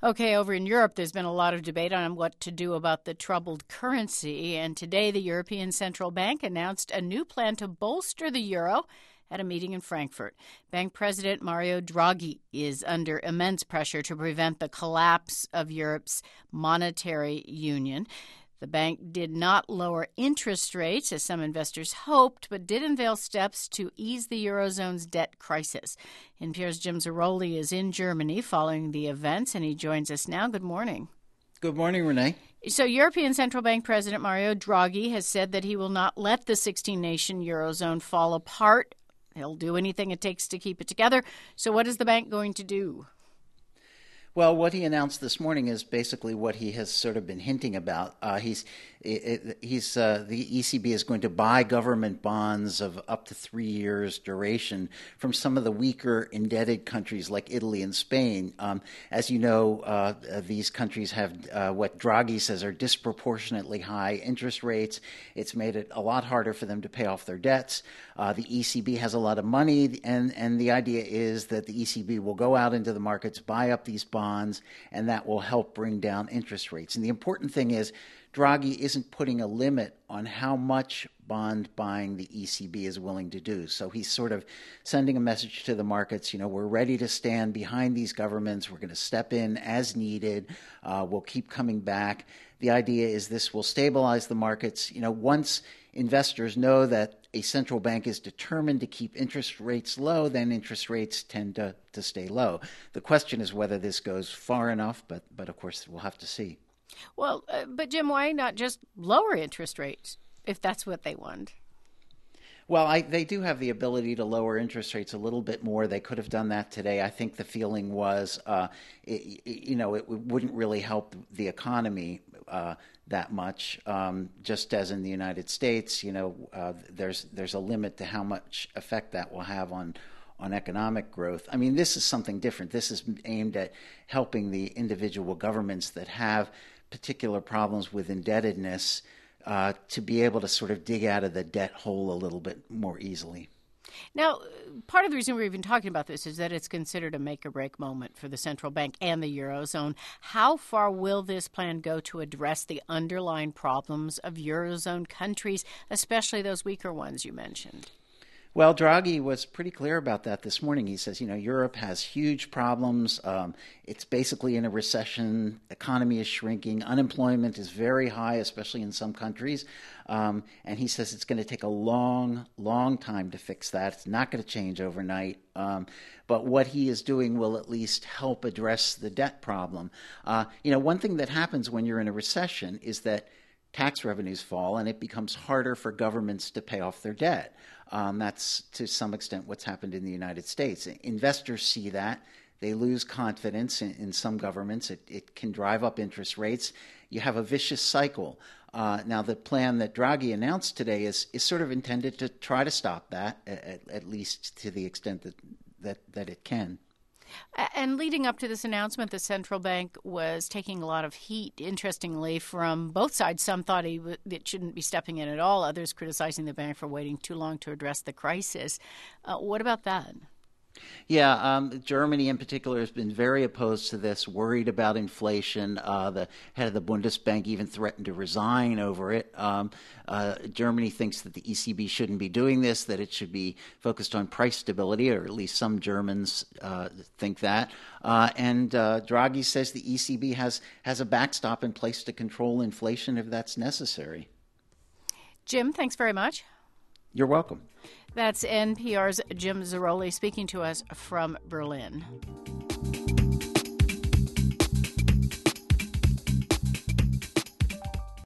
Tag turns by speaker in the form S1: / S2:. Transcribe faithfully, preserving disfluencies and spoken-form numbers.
S1: Okay, over in Europe, there's been a lot of debate on what to do about the troubled currency. And today, the European Central Bank announced a new plan to bolster the euro at a meeting in Frankfurt. Bank President Mario Draghi is under immense pressure to prevent the collapse of Europe's monetary union. The bank did not lower interest rates, as some investors hoped, but did unveil steps to ease the Eurozone's debt crisis. N P R's Jim Zarroli is in Germany following the events, and he joins us now. Good morning.
S2: Good morning, Renee.
S1: So European Central Bank President Mario Draghi has said that he will not let the sixteen-nation Eurozone fall apart. He'll do anything it takes to keep it together. So what is the bank going to do?
S2: Well, what he announced this morning is basically what he has sort of been hinting about. Uh, he's it, he's uh, the E C B is going to buy government bonds of up to three years duration from some of the weaker indebted countries like Italy and Spain. Um, as you know, uh, these countries have uh, what Draghi says are disproportionately high interest rates. It's made it a lot harder for them to pay off their debts. Uh, the E C B has a lot of money, and, and the idea is that the E C B will go out into the markets, buy up these bonds, and that will help bring down interest rates. And the important thing is Draghi isn't putting a limit on how much bond buying the E C B is willing to do. So he's sort of sending a message to the markets, you know, we're ready to stand behind these governments. We're going to step in as needed. Uh, we'll keep coming back. The idea is this will stabilize the markets. You know, once investors know that a central bank is determined to keep interest rates low, then interest rates tend to, to stay low. The question is whether this goes far enough, but, but of course, we'll have to see.
S1: Well, uh, but Jim, why not just lower interest rates if that's what they want?
S2: Well, I, they do have the ability to lower interest rates a little bit more. They could have done that today. I think the feeling was, uh, it, you know, it wouldn't really help the economy uh, that much. Um, just as in the United States, you know, uh, there's there's a limit to how much effect that will have on on economic growth. I mean, this is something different. This is aimed at helping the individual governments that have particular problems with indebtedness uh, to be able to sort of dig out of the debt hole a little bit more easily.
S1: Now, part of the reason we're even talking about this is that it's considered a make-or-break moment for the central bank and the Eurozone. How far will this plan go to address the underlying problems of Eurozone countries, especially those weaker ones you mentioned?
S2: Well, Draghi was pretty clear about that this morning. He says, you know, Europe has huge problems. Um, it's basically in a recession. Economy is shrinking. Unemployment is very high, especially in some countries. Um, and he says it's going to take a long, long time to fix that. It's not going to change overnight. Um, but what he is doing will at least help address the debt problem. Uh, you know, one thing that happens when you're in a recession is that tax revenues fall and it becomes harder for governments to pay off their debt. Um, that's to some extent what's happened in the United States. Investors see that. They lose confidence in, in some governments. It, it can drive up interest rates. You have a vicious cycle. Uh, now, the plan that Draghi announced today is, is sort of intended to try to stop that, at, at least to the extent that, that, that it can.
S1: And leading up to this announcement, the central bank was taking a lot of heat, interestingly, from both sides. Some thought he w- it shouldn't be stepping in at all. Others criticizing the bank for waiting too long to address the crisis. Uh, what about that?
S2: Yeah, um, Germany in particular has been very opposed to this, worried about inflation. Uh, the head of the Bundesbank even threatened to resign over it. Um, uh, Germany thinks that the E C B shouldn't be doing this, that it should be focused on price stability, or at least some Germans uh, think that. Uh, and uh, Draghi says the E C B has, has a backstop in place to control inflation if that's necessary.
S1: Jim, thanks very much.
S2: You're welcome.
S1: That's N P R's Jim Zarroli speaking to us from Berlin.